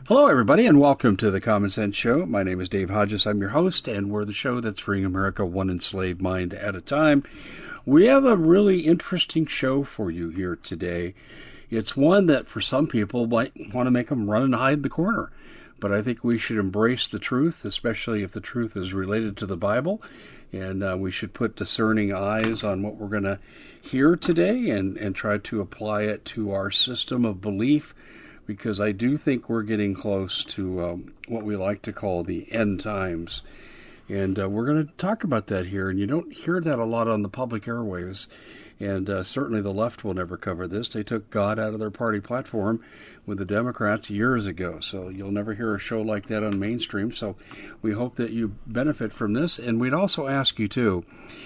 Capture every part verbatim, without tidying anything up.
Hello, everybody, and welcome to the Common Sense Show. My name is Dave Hodges. I'm your host, and we're the show that's freeing America one enslaved mind at a time. We have a really interesting show for you here today. It's one that for some people might want to make them run and hide in the corner. But I think we should embrace the truth, especially if the truth is related to the Bible. And uh, we should put discerning eyes on what we're going to hear today and, and try to apply it to our system of belief, because I do think we're getting close to um, what we like to call the end times. And uh, we're going to talk about that here. And you don't hear that a lot on the public airwaves. And uh, certainly the left will never cover this. They took God out of their party platform with the Democrats years ago. So you'll never hear a show like that on mainstream. So we hope that you benefit from this. And we'd also ask you, too,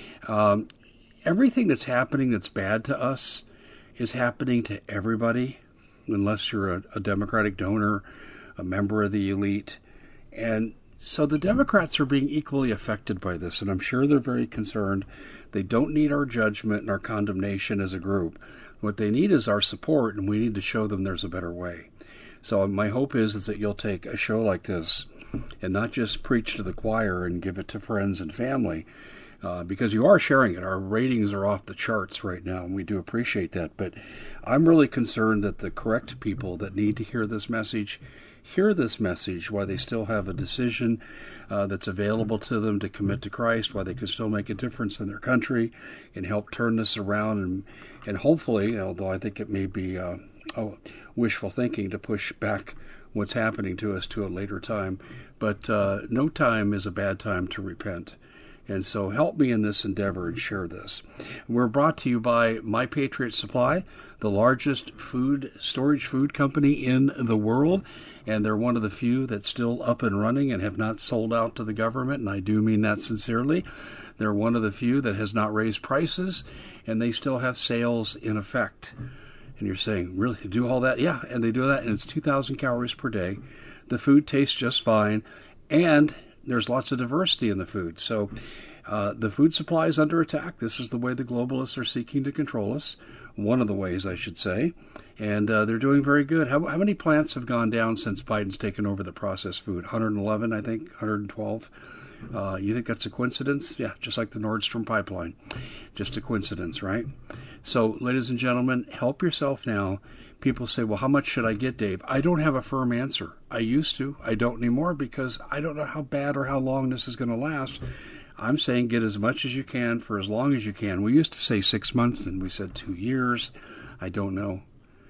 um, everything that's happening that's bad to us is happening to everybody, unless you're a, a Democratic donor, a member of the elite. And so the Democrats are being equally affected by this, and I'm sure they're very concerned. They don't need our judgment and our condemnation as a group. What they need is our support, and we need to show them there's a better way. So my hope is, is that you'll take a show like this and not just preach to the choir and give it to friends and family, Uh, because you are sharing it. Our ratings are off the charts right now, and we do appreciate that. But I'm really concerned that the correct people that need to hear this message hear this message while they still have a decision uh, that's available to them to commit to Christ, while they can still make a difference in their country and help turn this around. And, and hopefully, although I think it may be uh, oh, wishful thinking to push back what's happening to us to a later time, but uh, no time is a bad time to repent. And so help me in this endeavor and share this. We're brought to you by My Patriot Supply, the largest food storage food company in the world. And they're one of the few that's still up and running and have not sold out to the government. And I do mean that sincerely. They're one of the few that has not raised prices, and they still have sales in effect. And you're saying, really, they do all that? Yeah, and they do that, and it's two thousand calories per day. The food tastes just fine, and there's lots of diversity in the food. So uh, the food supply is under attack. This is the way the globalists are seeking to control us. One of the ways, I should say. And uh, they're doing very good. How, how many plants have gone down since Biden's taken over the processed food? one hundred eleven, I think, one hundred twelve. Uh, you think that's a coincidence? Yeah, just like the Nordstrom pipeline. Just a coincidence, right? So, ladies and gentlemen, help yourself now. People say, well, how much should I get, Dave? I don't have a firm answer. I used to. I don't anymore, because I don't know how bad or how long this is going to last. I'm saying get as much as you can for as long as you can. We used to say six months, and we said two years. I don't know.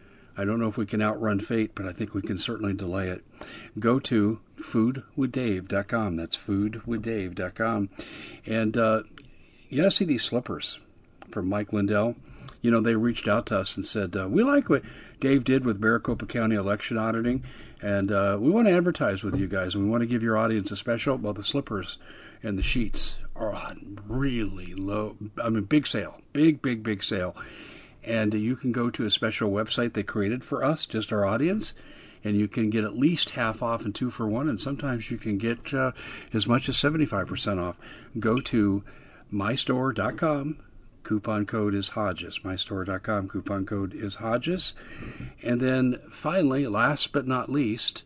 I don't know if we can outrun fate, but I think we can certainly delay it. Go to food with dave dot com. That's food with dave dot com. And uh, you got to see these slippers from Mike Lindell. You know, they reached out to us and said, uh, we like what Dave did with Maricopa County election auditing, and uh, we want to advertise with you guys, and we want to give your audience a special. Well, the slippers and the sheets are on really low. I mean, big sale. Big, big, big sale. And you can go to a special website they created for us, just our audience, and you can get at least half off and two for one, and sometimes you can get uh, as much as seventy-five percent off. Go to my store dot com. Coupon code is Hodges. my store dot com. Coupon code is Hodges. And then finally, last but not least,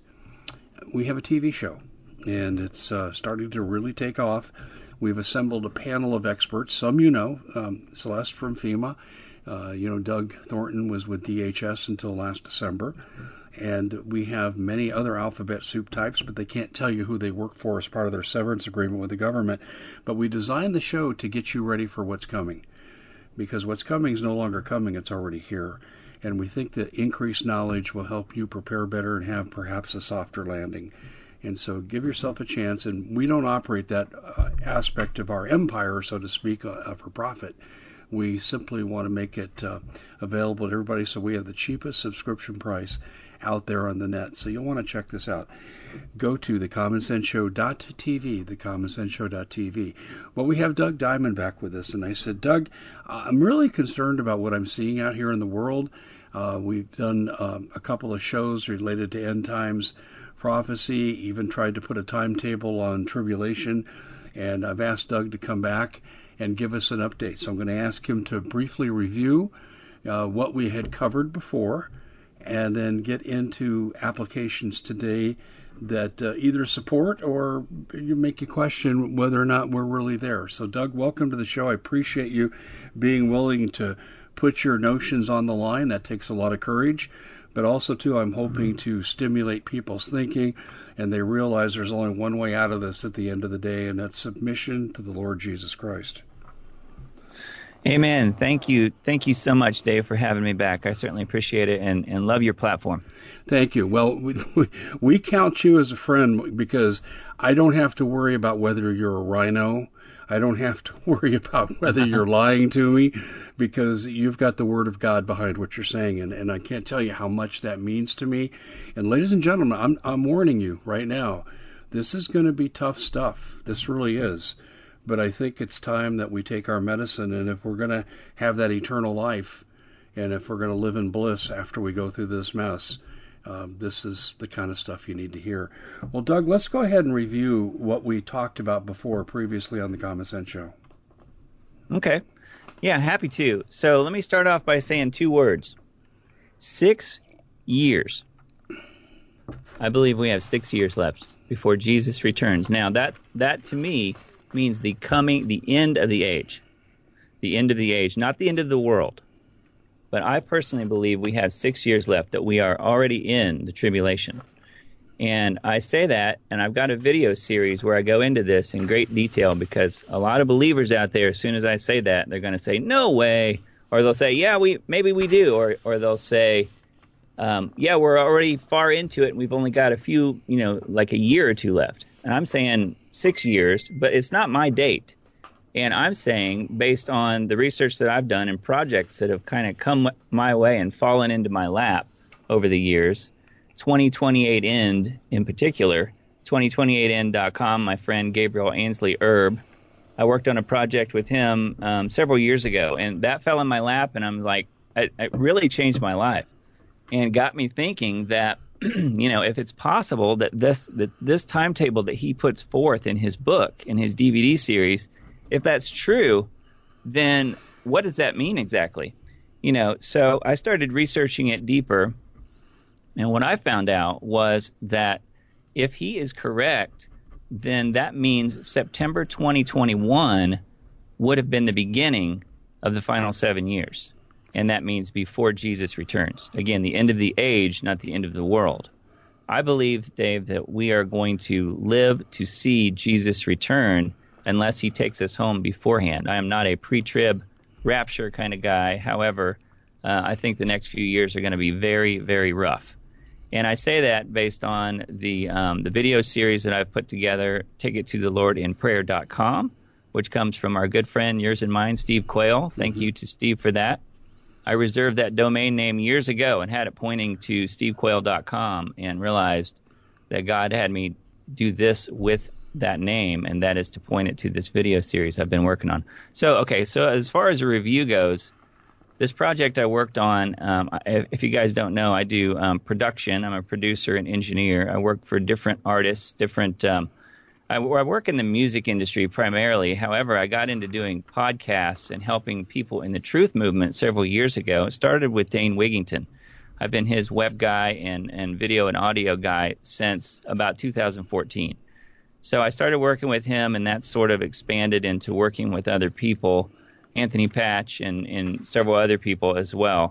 we have a T V show, and it's uh, starting to really take off. We've assembled a panel of experts. Some you know, um, Celeste from FEMA. Uh, you know, Doug Thornton was with D H S until last December. And we have many other alphabet soup types, but they can't tell you who they work for as part of their severance agreement with the government. But we designed the show to get you ready for what's coming. Because what's coming is no longer coming, it's already here. And we think that increased knowledge will help you prepare better and have perhaps a softer landing. And so give yourself a chance. And we don't operate that uh, aspect of our empire, so to speak, uh, for profit. We simply want to make it uh, available to everybody, so we have the cheapest subscription price out there on the net. So you'll want to check this out. Go to the common sense show dot t v, the common sense show dot t v. Well, we have Doug Diamond back with us, and I said, Doug, I'm really concerned about what I'm seeing out here in the world. Uh, we've done um, a couple of shows related to end times prophecy, even tried to put a timetable on tribulation, and I've asked Doug to come back and give us an update. So I'm going to ask him to briefly review uh, what we had covered before, and then get into applications today that uh, either support or you make you question whether or not we're really there. So, Doug, welcome to the show. I appreciate you being willing to put your notions on the line. That takes a lot of courage. But also, too, I'm hoping to stimulate people's thinking, and they realize there's only one way out of this at the end of the day, and that's submission to the Lord Jesus Christ. Amen. Thank you. Thank you so much, Dave, for having me back. I certainly appreciate it and, and love your platform. Thank you. Well, we, we count you as a friend because I don't have to worry about whether you're a rhino. I don't have to worry about whether you're lying to me because you've got the Word of God behind what you're saying, and, and I can't tell you how much that means to me. And ladies and gentlemen, I'm, I'm warning you right now, this is going to be tough stuff. This really is. But I think it's time that we take our medicine, and if we're going to have that eternal life, and if we're going to live in bliss after we go through this mess, um, this is the kind of stuff you need to hear. Well, Doug, let's go ahead and review what we talked about before previously on the Common Sense Show. Okay. Yeah, happy to. So let me start off by saying two words. Six years. I believe we have six years left before Jesus returns. Now, that that to me means the coming, the end of the age. The end of the age, not the end of the world. But I personally believe we have six years left, that we are already in the tribulation. And I say that, and I've got a video series where I go into this in great detail because a lot of believers out there, as soon as I say that, they're going to say, no way. Or they'll say, yeah, we maybe we do. Or or they'll say, um, yeah, we're already far into it, and we've only got a few, you know, like a year or two left. And I'm saying six years, but it's not my date. And I'm saying, based on the research that I've done and projects that have kind of come my way and fallen into my lap over the years, twenty twenty-eight end in particular, twenty twenty-eight end dot com, my friend Gabriel Ainsley Erb, I worked on a project with him um, several years ago, and that fell in my lap, and I'm like, it, it really changed my life and got me thinking that, you know, if it's possible that this that this timetable that he puts forth in his book, in his D V D series, if that's true, then what does that mean exactly? You know, so I started researching it deeper, and what I found out was that if he is correct, then that means September twenty twenty-one would have been the beginning of the final seven years. And that means before Jesus returns. Again, the end of the age, not the end of the world. I believe, Dave, that we are going to live to see Jesus return unless he takes us home beforehand. I am not a pre-trib rapture kind of guy. However, uh, I think the next few years are going to be very, very rough. And I say that based on the um, the video series that I've put together, take it to the lord in prayer dot com, which comes from our good friend, yours and mine, Steve Quayle. Thank mm-hmm. you to Steve for that. I reserved that domain name years ago and had it pointing to steve quayle dot com and realized that God had me do this with that name, and that is to point it to this video series I've been working on. So, okay, so as far as a review goes, this project I worked on, um, if you guys don't know, I do um, production. I'm a producer and engineer. I work for different artists, different um, I, I work in the music industry primarily. However, I got into doing podcasts and helping people in the truth movement several years ago. It started with Dane Wigington. I've been his web guy and, and video and audio guy since about two thousand fourteen. So I started working with him, and that sort of expanded into working with other people, Anthony Patch and, and several other people as well.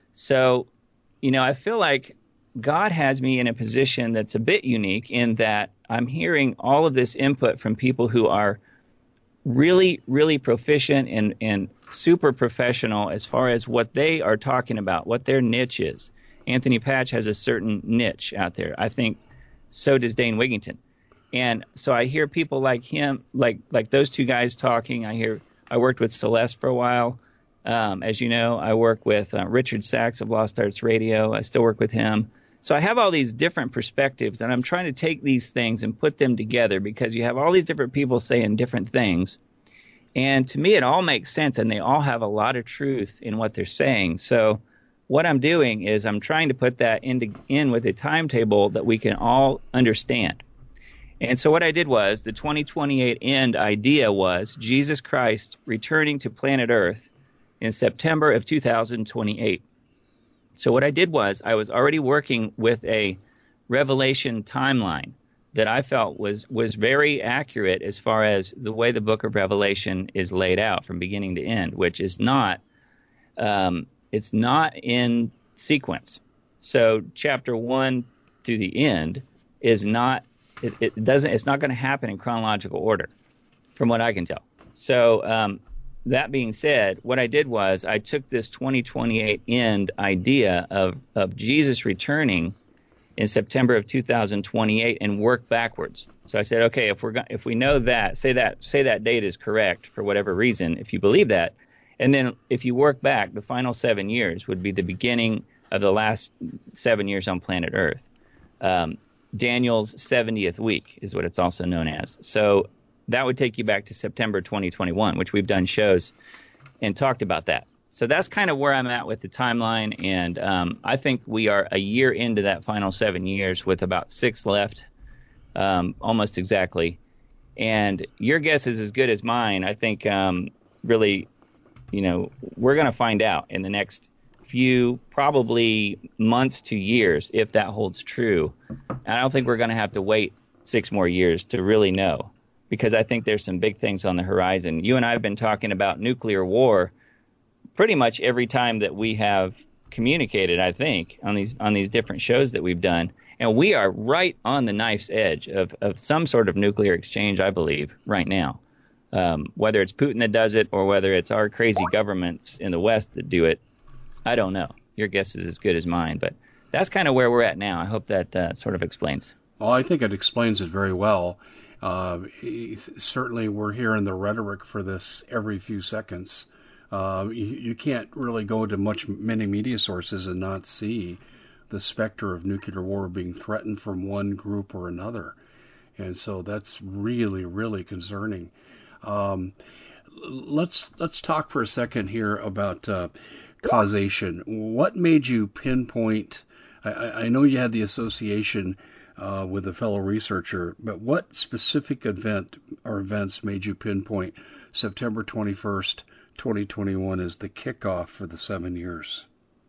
So, you know, I feel like God has me in a position that's a bit unique in that I'm hearing all of this input from people who are really, really proficient and, and super professional as far as what they are talking about, what their niche is. Anthony Patch has a certain niche out there. I think so does Dane Wigington. And so I hear people like him, like like those two guys talking. I hear I worked with Celeste for a while. Um, as you know, I work with uh, Richard Sachs of Lost Arts Radio. I still work with him. So I have all these different perspectives, and I'm trying to take these things and put them together because you have all these different people saying different things. And to me, it all makes sense, and they all have a lot of truth in what they're saying. So what I'm doing is I'm trying to put that into, in with a timetable that we can all understand. And so what I did was the twenty twenty-eight end idea was Jesus Christ returning to planet Earth in September of two thousand twenty-eight. So what I did was I was already working with a Revelation timeline that I felt was was very accurate as far as the way the book of Revelation is laid out from beginning to end, which is not um, it's not in sequence. So chapter one through the end is not it, it doesn't it's not going to happen in chronological order, from what I can tell. So um, that being said, what I did was I took this twenty twenty-eight end idea of of Jesus returning in September of two thousand twenty-eight and work backwards. So I said, okay, if we're go- if we know that, say that say that date is correct for whatever reason, if you believe that, and then if you work back, the final seven years would be the beginning of the last seven years on planet Earth. Um, Daniel's seventieth week is what it's also known as. So that would take you back to September twenty twenty-one, which we've done shows and talked about that. So that's kind of where I'm at with the timeline, and um, I think we are a year into that final seven years with about six left, um, almost exactly. And your guess is as good as mine. I think um, really, you know, we're going to find out in the next few, probably months to years, if that holds true. And I don't think we're going to have to wait six more years to really know, because I think there's some big things on the horizon. You and I have been talking about nuclear war pretty much every time that we have communicated, I think, on these on these different shows that we've done. And we are right on the knife's edge of, of some sort of nuclear exchange, I believe, right now. Um, whether it's Putin that does it or whether it's our crazy governments in the West that do it, I don't know. Your guess is as good as mine. But that's kind of where we're at now. I hope that uh, sort of explains. Well, I think it explains it very well. Uh, certainly we're hearing the rhetoric for this every few seconds. Uh, you, you can't really go to much many media sources and not see the specter of nuclear war being threatened from one group or another. And so that's really, really concerning. Um, let's let's talk for a second here about uh, causation. What made you pinpoint? I, I know you had the association uh, with a fellow researcher, but what specific event or events made you pinpoint September twenty-first, twenty twenty-one as the kickoff for the seven years?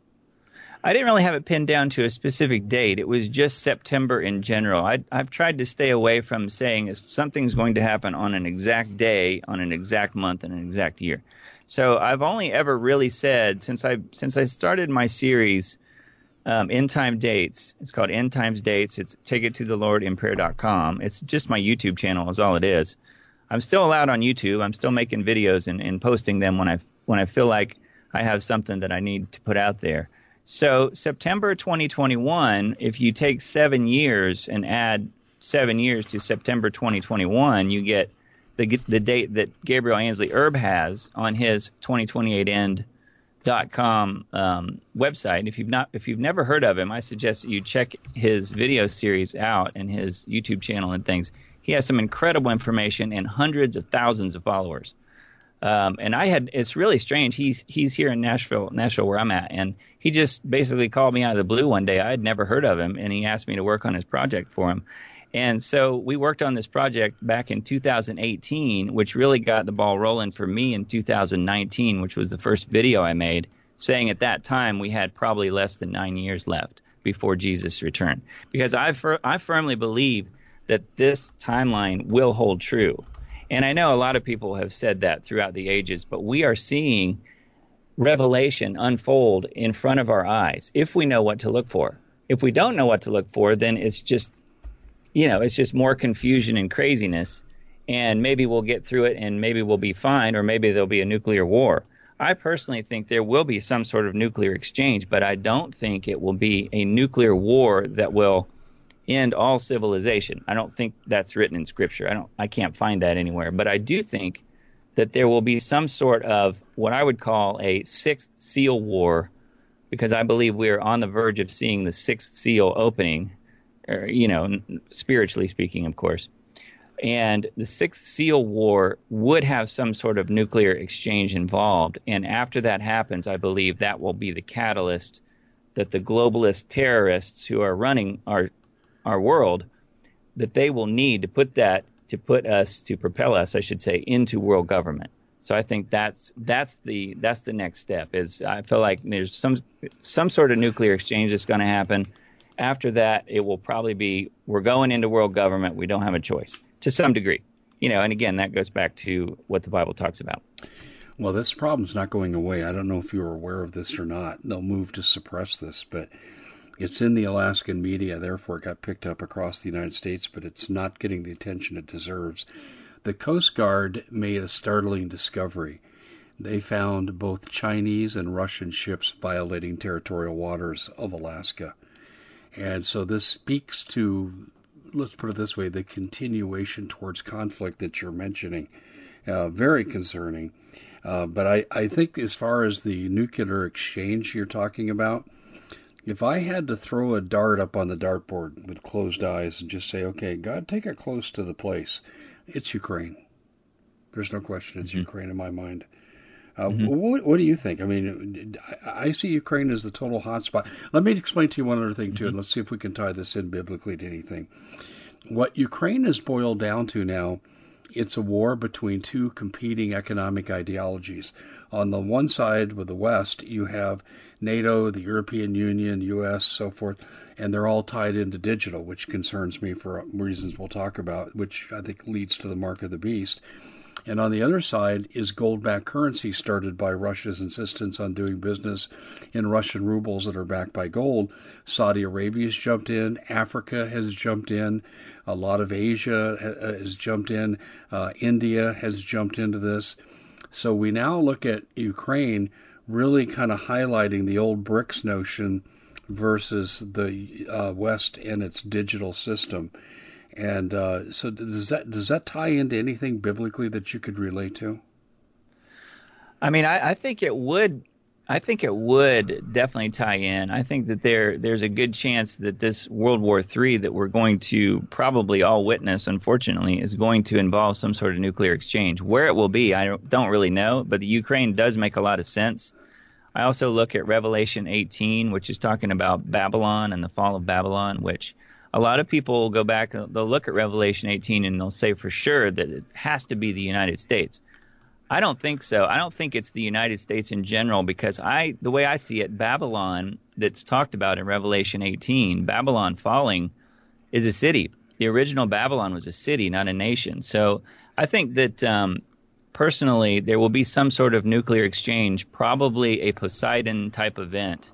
I didn't really have it pinned down to a specific date. It was just September in general. I, I've tried to stay away from saying if something's going to happen on an exact day, on an exact month, and an exact year. So I've only ever really said, since I since I started my series, um, End Time Dates, it's called End Times Dates. It's take it to the lord in prayer dot com. It's just my YouTube channel is all it is. I'm still allowed on YouTube. I'm still making videos and, and posting them when I when I feel like I have something that I need to put out there. So September twenty twenty-one, if you take seven years and add seven years to September twenty twenty-one, you get the the date that Gabriel Ansley Erb has on his twenty twenty-eight end dot com um, website. If you've not, if you've never heard of him, I suggest that you check his video series out and his YouTube channel and things. He has some incredible information and hundreds of thousands of followers. Um, and I had, it's really strange. He's, he's here in Nashville, Nashville where I'm at. And he just basically called me out of the blue one day. I had never heard of him, and he asked me to work on his project for him. And so we worked on this project back in two thousand eighteen, which really got the ball rolling for me in two thousand nineteen, which was the first video I made, saying at that time we had probably less than nine years left before Jesus' return. Because I, fir- I firmly believe that this timeline will hold true. And I know a lot of people have said that throughout the ages, but we are seeing Revelation unfold in front of our eyes if we know what to look for. If we don't know what to look for, then it's just, you know, it's just more confusion and craziness, and maybe we'll get through it and maybe we'll be fine, or maybe there'll be a nuclear war. I personally think there will be some sort of nuclear exchange, but I don't think it will be a nuclear war that will end all civilization. I don't think that's written in Scripture. I don't. I can't find that anywhere. But I do think that there will be some sort of what I would call a sixth seal war, because I believe we are on the verge of seeing the sixth seal opening, or, you know, spiritually speaking, of course. And the sixth seal war would have some sort of nuclear exchange involved. And after that happens, I believe that will be the catalyst that the globalist terrorists who are running our our world, that they will need to put that, to put us, to propel us, I should say, into world government. So I think that's that's the that's the next step. Is I feel like there's some some sort of nuclear exchange that's going to happen. After that, it will probably be we're going into world government. We don't have a choice to some degree, you know. And again, that goes back to what the Bible talks about. Well, this problem's not going away. I don't know if you're aware of this or not. They'll move to suppress this, but it's in the Alaskan media. Therefore, it got picked up across the United States, but it's not getting the attention it deserves. The Coast Guard made a startling discovery. They found both Chinese and Russian ships violating territorial waters of Alaska. And so this speaks to, let's put it this way, the continuation towards conflict that you're mentioning. Uh, very concerning. Uh, but I, I think as far as the nuclear exchange you're talking about, if I had to throw a dart up on the dartboard with closed eyes and just say, okay, God, take it close to the place, it's Ukraine. There's no question it's mm-hmm. Ukraine in my mind. Uh, mm-hmm. what, what do you think? I mean, I, I see Ukraine as the total hotspot. Let me explain to you one other thing, too, mm-hmm. and let's see if we can tie this in biblically to anything. What Ukraine has boiled down to now, it's a war between two competing economic ideologies. On the one side, with the West, you have NATO, the European Union, U S, so forth, and they're all tied into digital, which concerns me for reasons we'll talk about, which I think leads to the mark of the beast. And on the other side is gold-backed currency started by Russia's insistence on doing business in Russian rubles that are backed by gold. Saudi Arabia has jumped in. Africa has jumped in. A lot of Asia has jumped in. Uh, India has jumped into this. So we now look at Ukraine really kind of highlighting the old BRICS notion versus the uh, West and its digital system. And uh, so does that does that tie into anything biblically that you could relate to? I mean, I, I think it would. I think it would definitely tie in. I think that there there's a good chance that this World War Three that we're going to probably all witness, unfortunately, is going to involve some sort of nuclear exchange. Where it will be, I don't, don't really know, but the Ukraine does make a lot of sense. I also look at Revelation eighteen, which is talking about Babylon and the fall of Babylon, which a lot of people will go back, they'll look at Revelation eighteen and they'll say for sure that it has to be the United States. I don't think so. I don't think it's the United States in general because I, the way I see it, Babylon that's talked about in Revelation eighteen, Babylon falling is a city. The original Babylon was a city, not a nation. So I think that um, personally there will be some sort of nuclear exchange, probably a Poseidon type event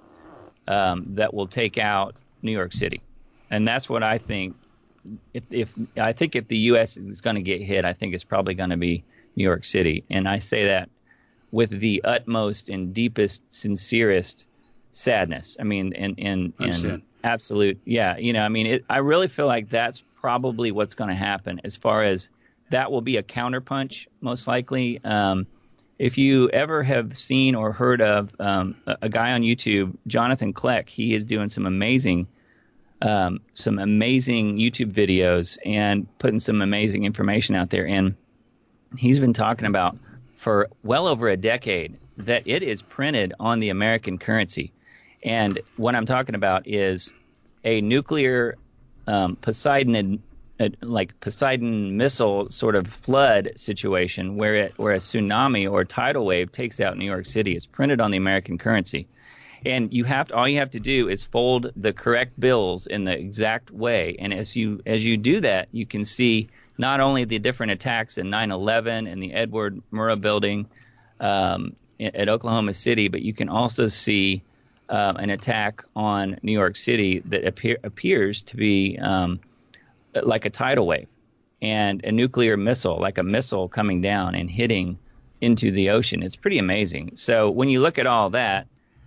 um, that will take out New York City. And that's what I think. If, if I think if the U S is going to get hit, I think it's probably going to be New York City. And I say that with the utmost and deepest, sincerest sadness. I mean, and and, and absolute, yeah. You know, I mean, it, I really feel like that's probably what's going to happen. As far as that will be a counterpunch, most likely. Um, if you ever have seen or heard of um, a, a guy on YouTube, Jonathan Kleck, he is doing some amazing. Um, some amazing YouTube videos and putting some amazing information out there. And he's been talking about for well over a decade that it is printed on the American currency. And what I'm talking about is a nuclear um, Poseidon, uh, like Poseidon missile sort of flood situation where it, where a tsunami or tidal wave takes out New York City. It's printed on the American currency. And you have to, all you have to do is fold the correct bills in the exact way. And as you as you do that, you can see not only the different attacks in nine eleven and the Edward Murrah building um, at Oklahoma City, but you can also see uh, an attack on New York City that appear, appears to be um, like a tidal wave and a nuclear missile, like a missile coming down and hitting into the ocean. It's pretty amazing. So when you look at all that,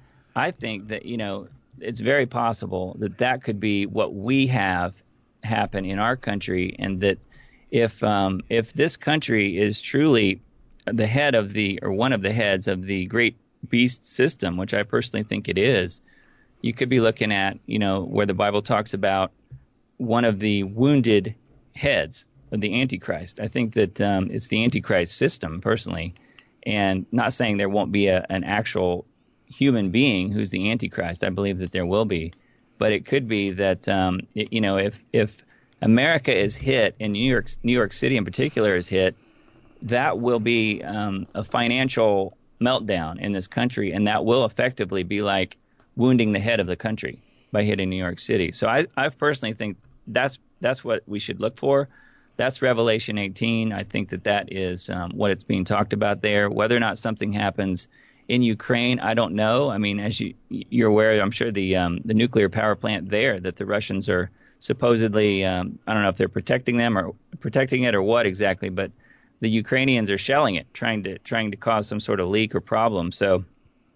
I think that, you know, it's very possible that that could be what we have happen in our country, and that if um, if this country is truly the head of the, or one of the heads of the great beast system, which I personally think it is, you could be looking at, you know, where the Bible talks about one of the wounded heads of the Antichrist. I think that um, it's the Antichrist system, personally, and not saying there won't be a, an actual human being who's the Antichrist. I believe that there will be, but it could be that um, it, you know, if if America is hit and New York New York City in particular is hit, that will be um, a financial meltdown in this country, and that will effectively be like wounding the head of the country by hitting New York City. So I, I personally think that's that's what we should look for. That's Revelation eighteen. I think that that is um, what it's being talked about there. Whether or not something happens in Ukraine, I don't know. I mean, as you, you're aware, I'm sure the um, the nuclear power plant there that the Russians are supposedly, um, I don't know if they're protecting them or protecting it or what exactly, but the Ukrainians are shelling it, trying to trying to cause some sort of leak or problem. So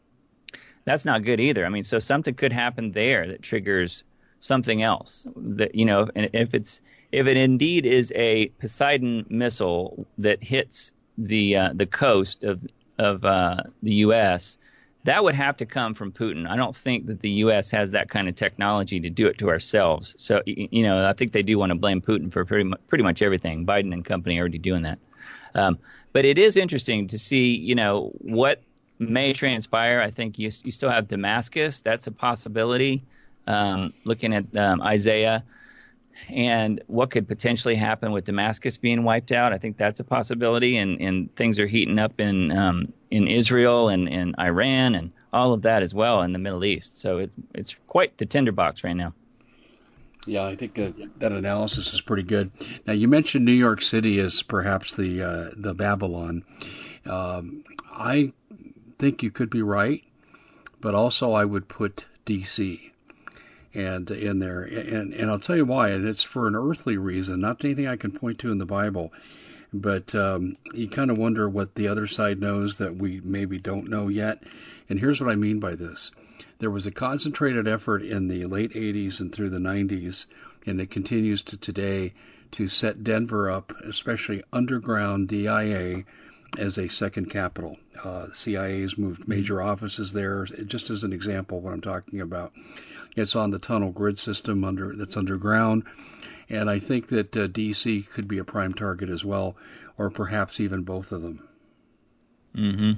that's not good either. I mean, so something could happen there that triggers something else. That, you know, and if it's if it indeed is a Poseidon missile that hits the uh, the coast of of uh, the U S, that would have to come from Putin. I don't think that the U S has that kind of technology to do it to ourselves. So, you know, I think they do want to blame Putin for pretty much, pretty much everything. Biden and company are already doing that. Um, but it is interesting to see, you know, what may transpire. I think you, you still have Damascus. That's a possibility. Um, looking at um, Isaiah and what could potentially happen with Damascus being wiped out. I think that's a possibility. And, and things are heating up in um, in Israel and, and Iran and all of that as well in the Middle East. So it, it's quite the tinderbox right now. Yeah, I think that, that analysis is pretty good. Now, you mentioned New York City as perhaps the uh, the Babylon. Um, I think you could be right, but also I would put D C and in there, and and I'll tell you why. And it's for an earthly reason, not anything I can point to in the Bible. But um, you kind of wonder what the other side knows that we maybe don't know yet. And here's what I mean by this. There was a concentrated effort in the late eighties and through the nineties, and it continues to today, to set Denver up, especially underground D I A, as a second capital. Uh, C I A has moved major offices there, just as an example of what I'm talking about. It's on the tunnel grid system under that's underground. And I think that uh, D C could be a prime target as well, or perhaps even both of them. Mm-hmm.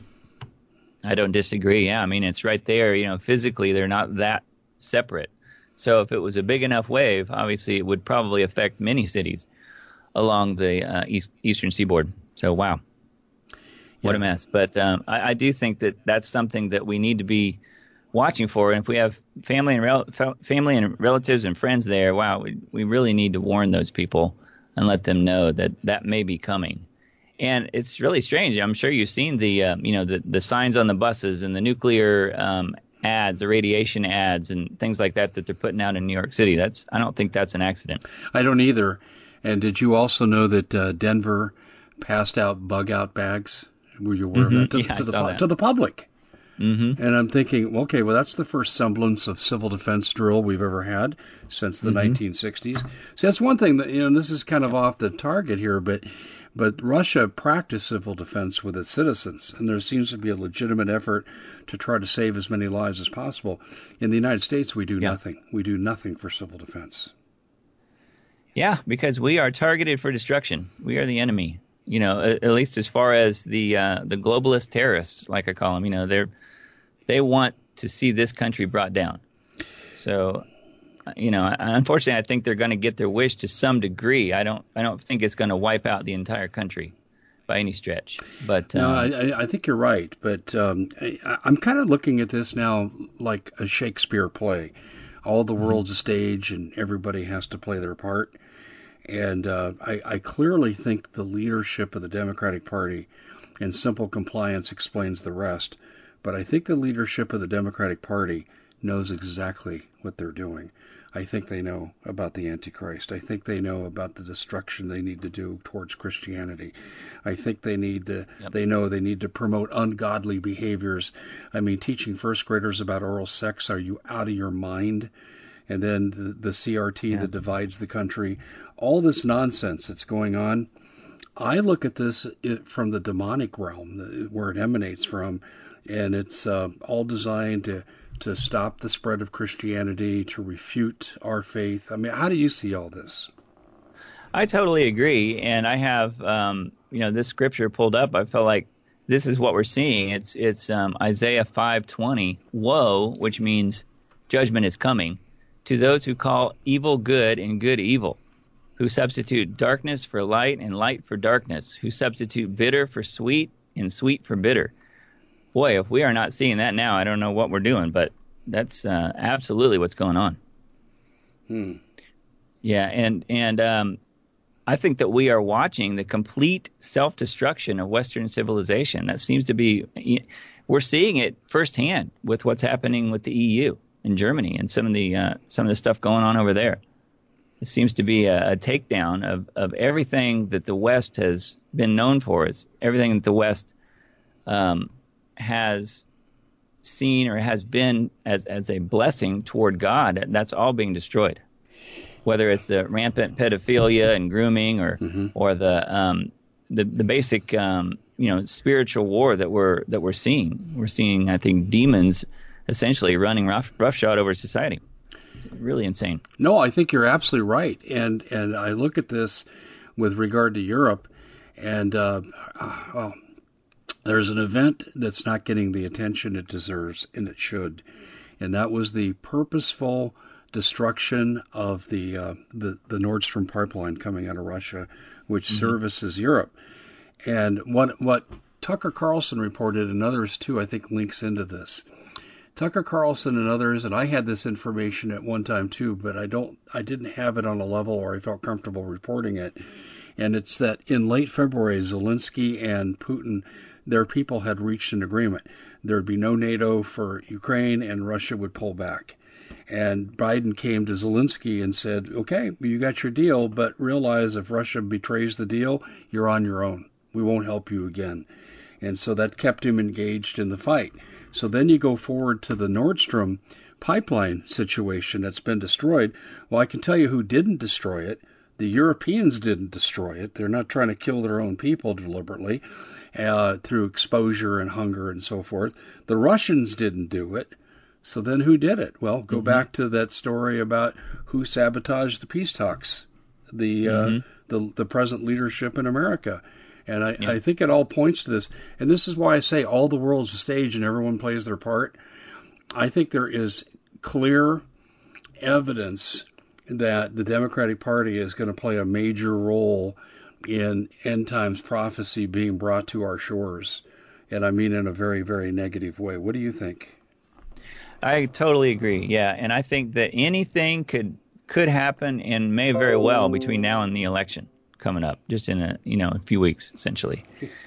I don't disagree. Yeah, I mean, it's right there. You know, physically, they're not that separate. So if it was a big enough wave, obviously it would probably affect many cities along the uh, east, eastern seaboard. So, wow, what yeah. a mess. But um, I, I do think that that's something that we need to be watching for. And if we have family and rel- family and relatives and friends there, wow, we, we really need to warn those people and let them know that that may be coming. And it's really strange. I'm sure you've seen the, uh, you know, the, the signs on the buses and the nuclear um, ads, the radiation ads and things like that that they're putting out in New York City. That's I don't think that's an accident. I don't either. And did you also know that uh, Denver passed out bug out bags? Were you aware mm-hmm. of that? To, yeah, to, I the, saw that. to the public. Mm-hmm. And I'm thinking, okay, well, that's the first semblance of civil defense drill we've ever had since the mm-hmm. nineteen sixties. So that's one thing that, you know, this is kind of off the target here, but but Russia practiced civil defense with its citizens, and there seems to be a legitimate effort to try to save as many lives as possible. In the United States, we do yeah. nothing. We do nothing for civil defense. Yeah, because we are targeted for destruction. We are the enemy. You know, at, at least as far as the uh, the globalist terrorists, like I call them, you know, they're they want to see this country brought down. So, you know, unfortunately, I think they're going to get their wish to some degree. I don't I don't think it's going to wipe out the entire country by any stretch. But um, no, I, I think you're right. But um, I, I'm kind of looking at this now like a Shakespeare play. All the world's a stage, and everybody has to play their part. And uh, I, I clearly think the leadership of the Democratic Party and simple compliance explains the rest. But I think the leadership of the Democratic Party knows exactly what they're doing. I think they know about the Antichrist. I think they know about the destruction they need to do towards Christianity. I think they need to, yep. they know they need to promote ungodly behaviors. I mean, teaching first graders about oral sex, are you out of your mind? And then the, the C R T yeah. that divides the country. All this nonsense that's going on. I look at this from the demonic realm, where it emanates from, and it's uh, all designed to, to stop the spread of Christianity, to refute our faith. I mean, how do you see all this? I totally agree, and I have, um, you know, this scripture pulled up. I felt like this is what we're seeing. It's it's um, Isaiah five twenty. Woe, which means judgment is coming, to those who call evil good and good evil, who substitute darkness for light and light for darkness, who substitute bitter for sweet and sweet for bitter. Boy, if we are not seeing that now, I don't know what we're doing, but that's uh, absolutely what's going on. Hmm. Yeah, and and um, I think that we are watching the complete self-destruction of Western civilization. That seems to be, we're seeing it firsthand with what's happening with the E U and Germany and some of the uh, some of the stuff going on over there. It seems to be a, a takedown of, of everything that the West has been known for. It's everything that the West um, has seen or has been as, as a blessing toward God. That's all being destroyed. Whether it's the rampant pedophilia and grooming, or mm-hmm. or the um, the the basic um, you know spiritual war that we're that we're seeing. We're seeing, I think, demons essentially running rough, roughshod over society. It's really insane. No, I think you're absolutely right. And and I look at this with regard to Europe, and uh, well, there's an event that's not getting the attention it deserves, and it should. And that was the purposeful destruction of the uh, the the Nord Stream pipeline coming out of Russia, which mm-hmm. services Europe. And what what Tucker Carlson reported, and others too, I think links into this. Tucker Carlson and others, and I had this information at one time too, but I don't I didn't have it on a level where I felt comfortable reporting it. And it's that in late February, Zelensky and Putin, their people had reached an agreement. There would be no NATO for Ukraine, and Russia would pull back. And Biden came to Zelensky and said, okay, you got your deal, but realize if Russia betrays the deal, you're on your own. We won't help you again. And so that kept him engaged in the fight. So then you go forward to the Nord Stream pipeline situation that's been destroyed. Well, I can tell you who didn't destroy it. The Europeans didn't destroy it. They're not trying to kill their own people deliberately uh, through exposure and hunger and so forth. The Russians didn't do it. So then who did it? Well, go mm-hmm. back to that story about who sabotaged the peace talks, the mm-hmm. uh, the, the present leadership in America. And I, yeah. I think it all points to this. And this is why I say all the world's a stage and everyone plays their part. I think there is clear evidence that the Democratic Party is going to play a major role in end times prophecy being brought to our shores. And I mean in a very, very negative way. What do you think? I totally agree. Yeah, and I think that anything could could happen and may very well between now and the election coming up, just in a you know a few weeks, essentially.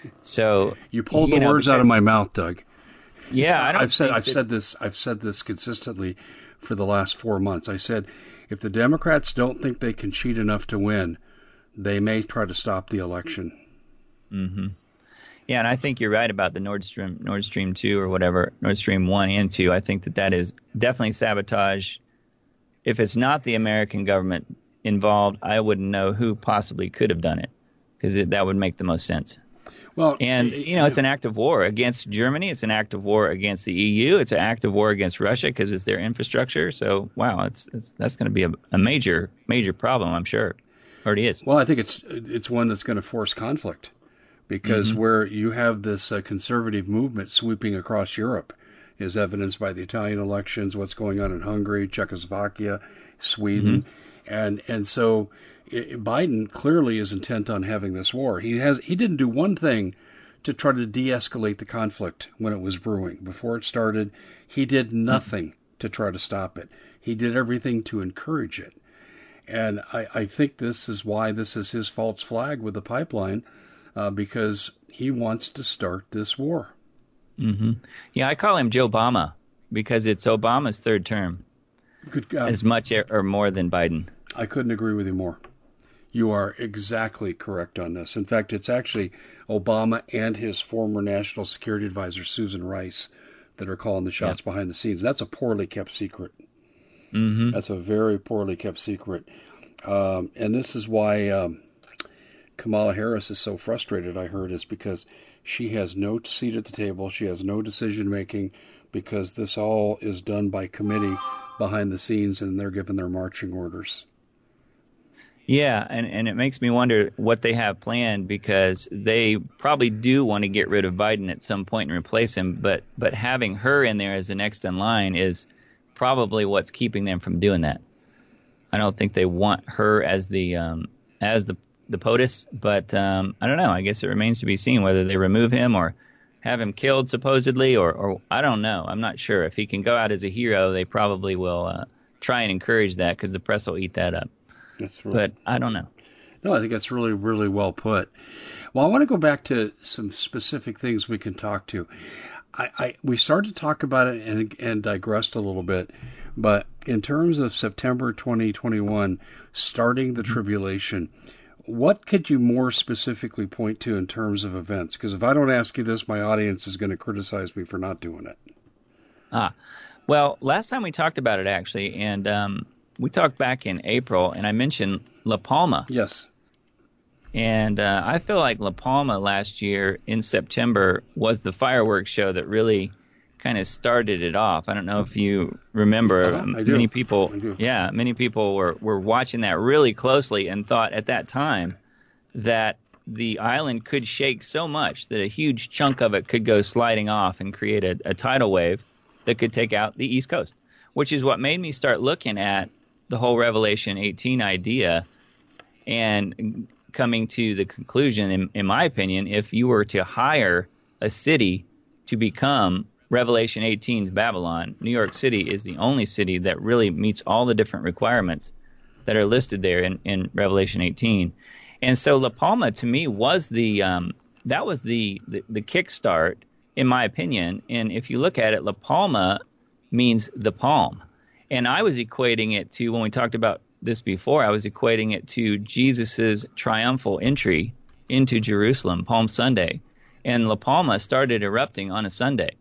So you pulled you the know, words because, out of my mouth, Doug. Yeah, I don't I've said think I've that, said this I've said this consistently for the last four months. I said if the Democrats don't think they can cheat enough to win, they may try to stop the election. Mm-hmm. Yeah, and I think you're right about the Nord Stream, Nord Stream two or whatever, Nord Stream one and two. I think that that is definitely sabotage. If it's not the American government involved, I wouldn't know who possibly could have done it, because that would make the most sense. Well, and, you know, it's an act of war against Germany. It's an act of war against the E U. It's an act of war against Russia because it's their infrastructure. So, wow, it's, it's that's going to be a, a major, major problem, I'm sure. Already is. Well, I think it's it's one that's going to force conflict. Because mm-hmm. where you have this uh, conservative movement sweeping across Europe is evidenced by the Italian elections, what's going on in Hungary, Czechoslovakia, Sweden. Mm-hmm. And and so it, Biden clearly is intent on having this war. He has he didn't do one thing to try to de-escalate the conflict when it was brewing. Before it started, he did nothing mm-hmm. to try to stop it. He did everything to encourage it. And I, I think this is why this is his false flag with the pipeline. Uh, because he wants to start this war. Mm-hmm. Yeah, I call him Joe Obama because it's Obama's third term, Good God. As much or more than Biden. I couldn't agree with you more. You are exactly correct on this. In fact, it's actually Obama and his former National Security Advisor, Susan Rice, that are calling the shots yep. behind the scenes. That's a poorly kept secret. Mm-hmm. That's a very poorly kept secret. Um, and this is why... Um, Kamala Harris is so frustrated, I heard, is because she has no seat at the table. She has no decision making because this all is done by committee behind the scenes and they're given their marching orders. Yeah, and, and it makes me wonder what they have planned because they probably do want to get rid of Biden at some point and replace him. But, but having her in there as the next in line is probably what's keeping them from doing that. I don't think they want her as the um, as the the POTUS, but um, I don't know. I guess it remains to be seen whether they remove him or have him killed supposedly, or, or I don't know. I'm not sure. If he can go out as a hero, they probably will uh, try and encourage that because the press will eat that up. That's right. But I don't know. No, I think that's really, really well put. Well, I want to go back to some specific things we can talk to. I, I we started to talk about it and, and digressed a little bit, but in terms of September twenty twenty-one, starting the tribulation, what could you more specifically point to in terms of events? Because if I don't ask you this, my audience is going to criticize me for not doing it. Ah, well, last time we talked about it, actually, and um, we talked back in April, and I mentioned La Palma. Yes. And uh, I feel like La Palma last year in September was the fireworks show that really kind of started it off. I don't know if you remember. Uh, I do. Many people, I do. yeah, many people were, were watching that really closely and thought at that time that the island could shake so much that a huge chunk of it could go sliding off and create a, a tidal wave that could take out the East Coast, which is what made me start looking at the whole Revelation eighteen idea and coming to the conclusion, in, in my opinion, if you were to hire a city to become Revelation eighteen's Babylon, New York City is the only city that really meets all the different requirements that are listed there in, in Revelation eighteen. And so La Palma, to me, was the um, that was the, the, the kickstart, in my opinion. And if you look at it, La Palma means the palm. And I was equating it to, when we talked about this before, I was equating it to Jesus's triumphal entry into Jerusalem, Palm Sunday. And La Palma started erupting on a Sunday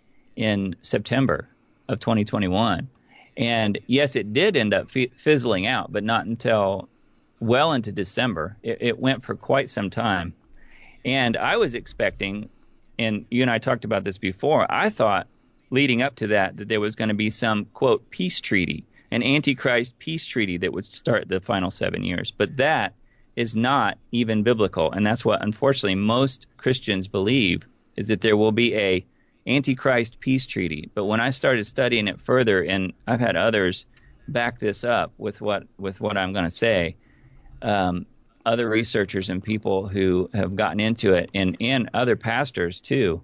in September of twenty twenty-one. And yes, it did end up f- fizzling out, but not until well into December. It, it went for quite some time. And I was expecting, and you and I talked about this before, I thought leading up to that that there was going to be some, quote, peace treaty, an Antichrist peace treaty that would start the final seven years. But that is not even biblical. And that's what, unfortunately, most Christians believe, is that there will be a Antichrist peace treaty. But when I started studying it further, and I've had others back this up with what with what I'm going to say, um, other researchers and people who have gotten into it, and, and other pastors too,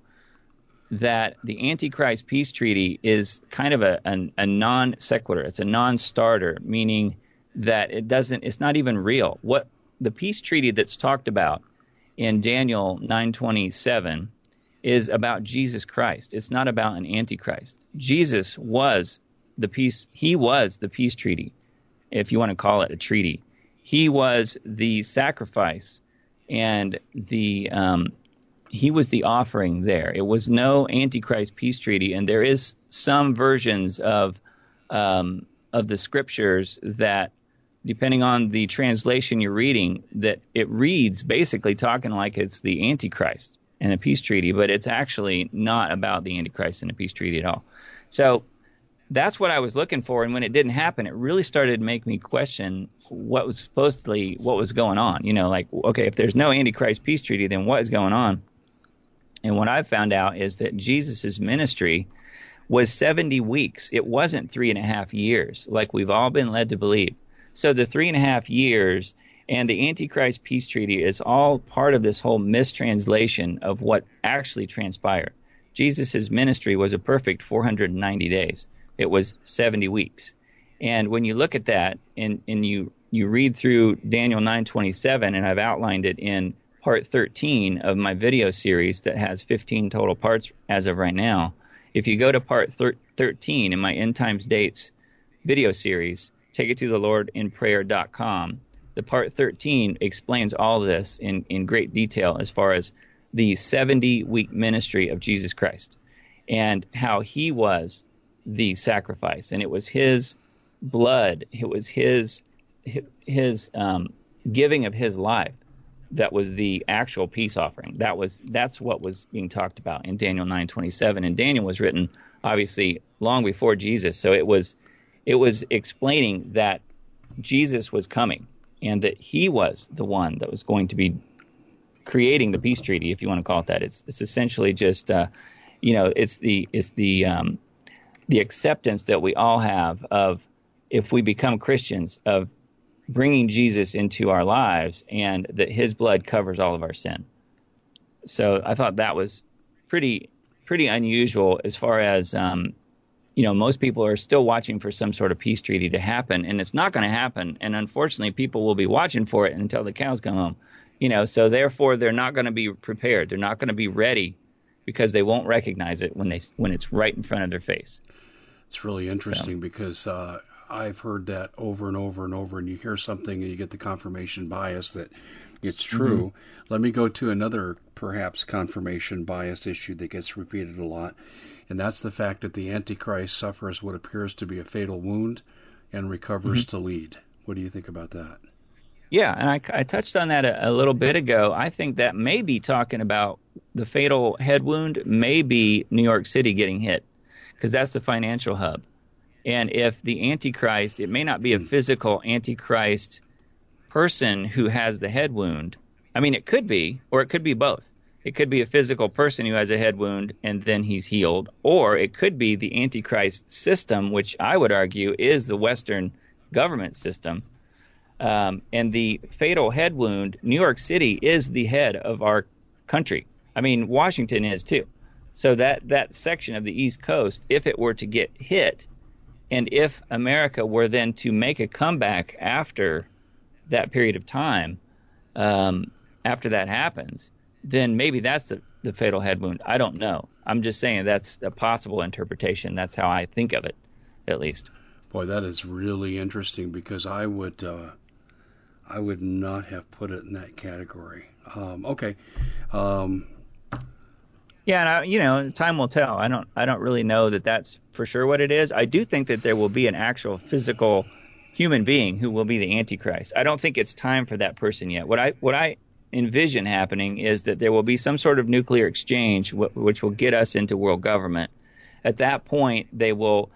that the Antichrist peace treaty is kind of a, a, a non sequitur. It's a non-starter, meaning that it doesn't, it's not even real. What the peace treaty that's talked about in Daniel nine twenty-seven is about Jesus Christ. It's not about an Antichrist. Jesus was the peace. He was the peace treaty, if you want to call it a treaty. He was the sacrifice, and the um, he was the offering there. It was no Antichrist peace treaty, and there is some versions of um, of the scriptures that, depending on the translation you're reading, that it reads basically talking like it's the Antichrist and a peace treaty, but it's actually not about the Antichrist and a peace treaty at all. So that's what I was looking for, and when it didn't happen, it really started to make me question what was supposedly what was going on. You know, like, okay, if there's no Antichrist peace treaty, then what is going on? And what I found out is that Jesus' ministry was seventy weeks. It wasn't three and a half years, like we've all been led to believe. So the three and a half years and the Antichrist peace treaty is all part of this whole mistranslation of what actually transpired. Jesus' ministry was a perfect four hundred ninety days. It was seventy weeks. And when you look at that and, and you, you read through Daniel nine twenty-seven, and I've outlined it in part thirteen of my video series that has fifteen total parts as of right now. If you go to part thir- thirteen in my End Times Dates video series, take it to the lord in prayer dot com. The part thirteen explains all this in, in great detail as far as the seventy-week ministry of Jesus Christ and how he was the sacrifice. And it was his blood, it was his his um, giving of his life that was the actual peace offering. That was that's what was being talked about in Daniel nine twenty-seven. And Daniel was written obviously long before Jesus, so it was it was explaining that Jesus was coming and that he was the one that was going to be creating the peace treaty, if you want to call it that. It's it's essentially just uh, you know it's the it's the um, the acceptance that we all have of, if we become Christians, of bringing Jesus into our lives, and that his blood covers all of our sin. So I thought that was pretty pretty unusual as far as, um, you know, most people are still watching for some sort of peace treaty to happen, and it's not going to happen. And unfortunately, people will be watching for it until the cows come home. You know, so therefore they're not going to be prepared. They're not going to be ready because they won't recognize it when they when it's right in front of their face. It's really interesting So. because uh, I've heard that over and over and over, and you hear something and you get the confirmation bias that it's true. Mm-hmm. Let me go to another perhaps confirmation bias issue that gets repeated a lot, and that's the fact that the Antichrist suffers what appears to be a fatal wound and recovers mm-hmm. to lead. What do you think about that? Yeah, and I, I touched on that a, a little bit ago. I think that may be talking about the fatal head wound, may be New York City getting hit, because that's the financial hub. And if the Antichrist, it may not be a physical Antichrist person who has the head wound. I mean, it could be, or it could be both. It could be a physical person who has a head wound and then he's healed, or it could be the Antichrist system, which I would argue is the Western government system. Um, and the fatal head wound, New York City is the head of our country. I mean, Washington is too. So that, that section of the East Coast, if it were to get hit, and if America were then to make a comeback after that period of time, um, after that happens, then maybe that's the, the fatal head wound. I don't know. I'm just saying that's a possible interpretation. That's how I think of it, at least. Boy, that is really interesting because I would uh, I would not have put it in that category. Um, okay. Um, yeah, and I, you know, time will tell. I don't I don't really know that that's for sure what it is. I do think that there will be an actual physical human being who will be the Antichrist. I don't think it's time for that person yet. What I what I envision happening is that there will be some sort of nuclear exchange w- which will get us into world government. At that point, they will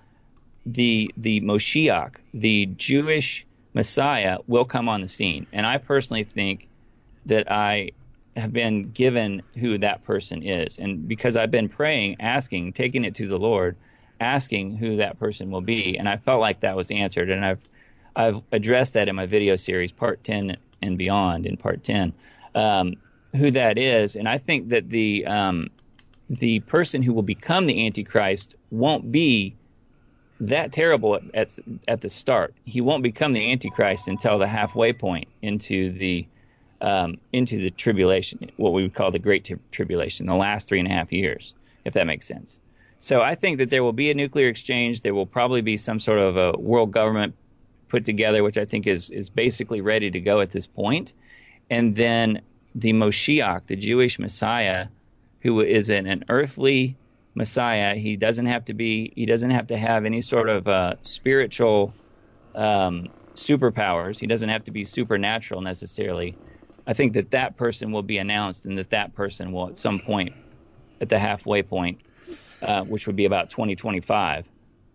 the the Moshiach, the Jewish Messiah, will come on the scene. And I personally think that I have been given who that person is. And because I've been praying, asking, taking it to the Lord, asking who that person will be, and I felt like that was answered. And I've I've addressed that in my video series, part ten and beyond, in part ten, um, who that is. And I think that the um, the person who will become the Antichrist won't be that terrible at, at at the start. He won't become the Antichrist until the halfway point into the um, into the tribulation, what we would call the Great Tri- Tribulation, the last three and a half years, if that makes sense. So I think that there will be a nuclear exchange. There will probably be some sort of a world government put together, which I think is is basically ready to go at this point. And then the Moshiach, the Jewish Messiah, who is an, an earthly Messiah. He doesn't have to be. He doesn't have to have any sort of uh, spiritual um, superpowers. He doesn't have to be supernatural necessarily. I think that that person will be announced, and that that person will, at some point, at the halfway point, uh, which would be about twenty twenty-five,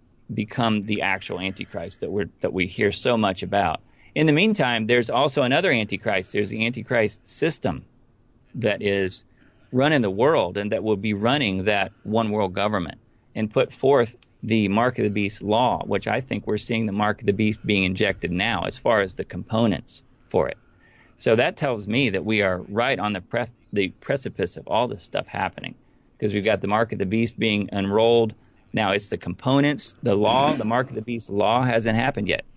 become the actual Antichrist that we're that we hear so much about. In the meantime, there's also another Antichrist. There's the Antichrist system that is running the world, and that will be running that one world government, and put forth the Mark of the Beast law, which I think we're seeing the Mark of the Beast being injected now as far as the components for it. So that tells me that we are right on the pre- the precipice of all this stuff happening, because we've got the Mark of the Beast being unrolled. Now it's the components, the law, the Mark of the Beast law hasn't happened yet.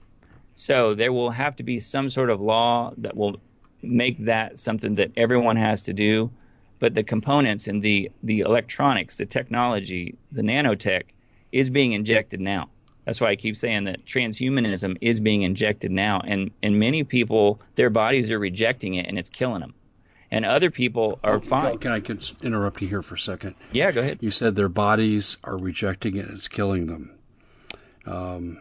So there will have to be some sort of law that will make that something that everyone has to do. But the components and the, the electronics, the technology, the nanotech is being injected now. That's why I keep saying that transhumanism is being injected now. And, and many people, their bodies are rejecting it, and it's killing them. And other people are oh, fine. Can I interrupt you here for a second? Yeah, go ahead. You said their bodies are rejecting it, and it's killing them. Um,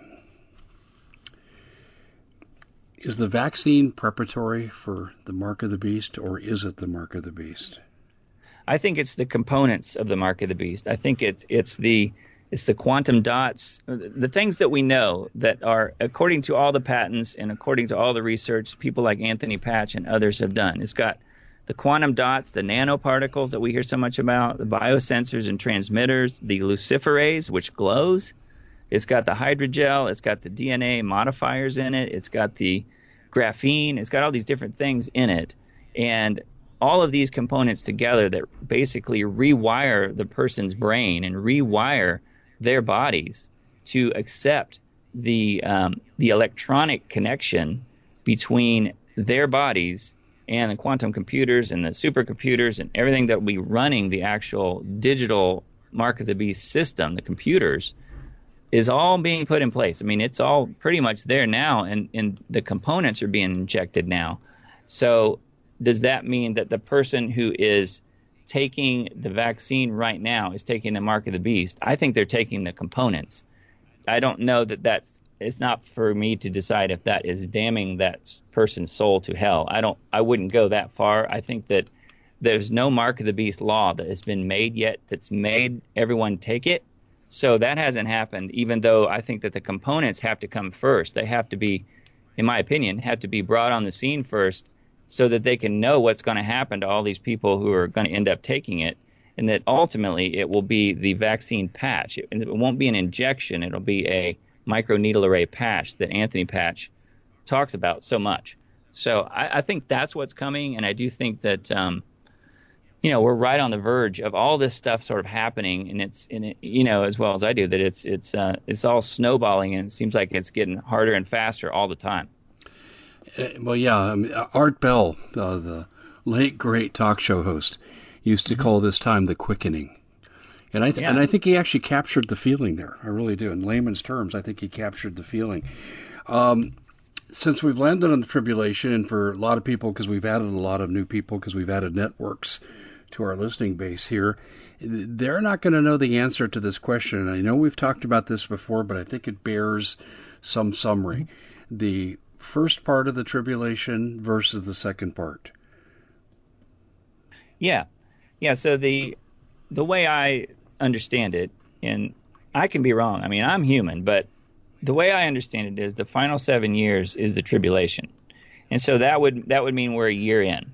is the vaccine preparatory for the Mark of the Beast, or is it the Mark of the Beast? I think it's the components of the Mark of the Beast. I think it's it's the it's the quantum dots, the things that we know that are, according to all the patents and according to all the research people like Anthony Patch and others have done. It's got the quantum dots, the nanoparticles that we hear so much about, the biosensors and transmitters, the luciferase, which glows. It's got the hydrogel. It's got the D N A modifiers in it. It's got the graphene. It's got all these different things in it. And all of these components together that basically rewire the person's brain and rewire their bodies to accept the um, the electronic connection between their bodies and the quantum computers and the supercomputers and everything that will be running the actual digital Mark of the Beast system, the computers, is all being put in place. I mean, it's all pretty much there now, and, and the components are being injected now. So does that mean that the person who is taking the vaccine right now is taking the Mark of the Beast? I think they're taking the components. I don't know that that's, it's not for me to decide if that is damning that person's soul to hell. I don't, I wouldn't go that far. I think that there's no Mark of the Beast law that has been made yet that's made everyone take it. So that hasn't happened, even though I think that the components have to come first. They have to be, in my opinion, have to be brought on the scene first so that they can know what's going to happen to all these people who are going to end up taking it, and that ultimately it will be the vaccine patch. It, it won't be an injection. It'll be a microneedle array patch that Anthony Patch talks about so much. So I, I think that's what's coming, and I do think that um, you know, we're right on the verge of all this stuff sort of happening, and it's, and it, you know, as well as I do, that it's it's uh, it's all snowballing, and it seems like it's getting harder and faster all the time. Uh, well, yeah, I mean, Art Bell, uh, the late great talk show host, used to call this time the quickening, and I th- yeah. and I think he actually captured the feeling there. I really do. In layman's terms, I think he captured the feeling. Um, since we've landed on the tribulation, and for a lot of people, because we've added a lot of new people, because we've added networks to our listening base here, they're not going to know the answer to this question. And I know we've talked about this before, but I think it bears some summary. Mm-hmm. The first part of the tribulation versus the second part. Yeah. Yeah, so the the way I understand it, and I can be wrong. I mean, I'm human, but the way I understand it is the final seven years is the tribulation. And so that would that would mean we're a year in.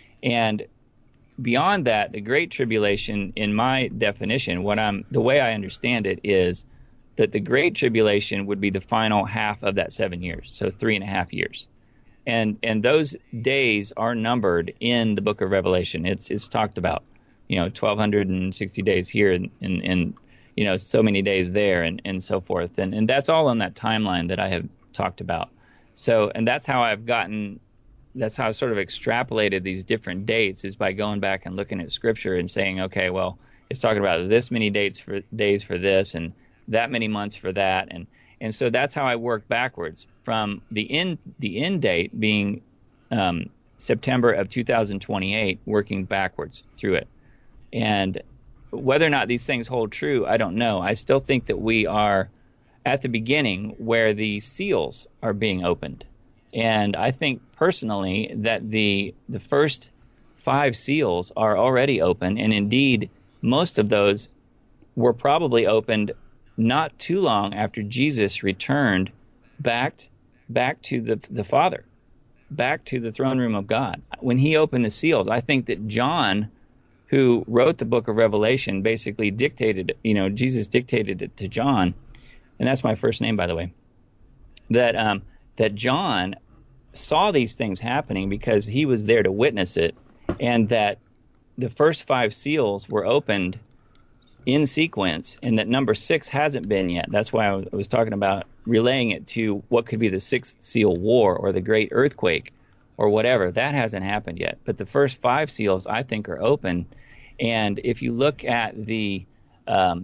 And beyond that, the Great Tribulation, in my definition, what I'm the way I understand it is that the Great Tribulation would be the final half of that seven years, so three and a half years. And and those days are numbered in the book of Revelation. It's it's talked about, you know, twelve sixty days here and, and, and you know, so many days there and, and so forth. And, and that's all on that timeline that I have talked about. So, and that's how I've gotten, that's how I've sort of extrapolated these different dates, is by going back and looking at Scripture and saying, okay, well, it's talking about this many dates for days for this and that many months for that. And, and so that's how I work backwards from the end, the end date being um, September of two thousand twenty-eight, working backwards through it. And whether or not these things hold true, I don't know. I still think that we are at the beginning where the seals are being opened. And I think personally that the the first five seals are already open, and indeed most of those were probably opened not too long after Jesus returned back back to the the Father, back to the throne room of God. When he opened the seals, I think that John, who wrote the book of Revelation, basically dictated, you know, Jesus dictated it to John, and that's my first name, by the way, that um, that John saw these things happening because he was there to witness it, and that the first five seals were opened in sequence, and that number six hasn't been yet. That's why I was talking about relaying it to what could be the sixth seal war or the great earthquake or whatever. That hasn't happened yet. But the first five seals, I think, are open. And if you look at the um,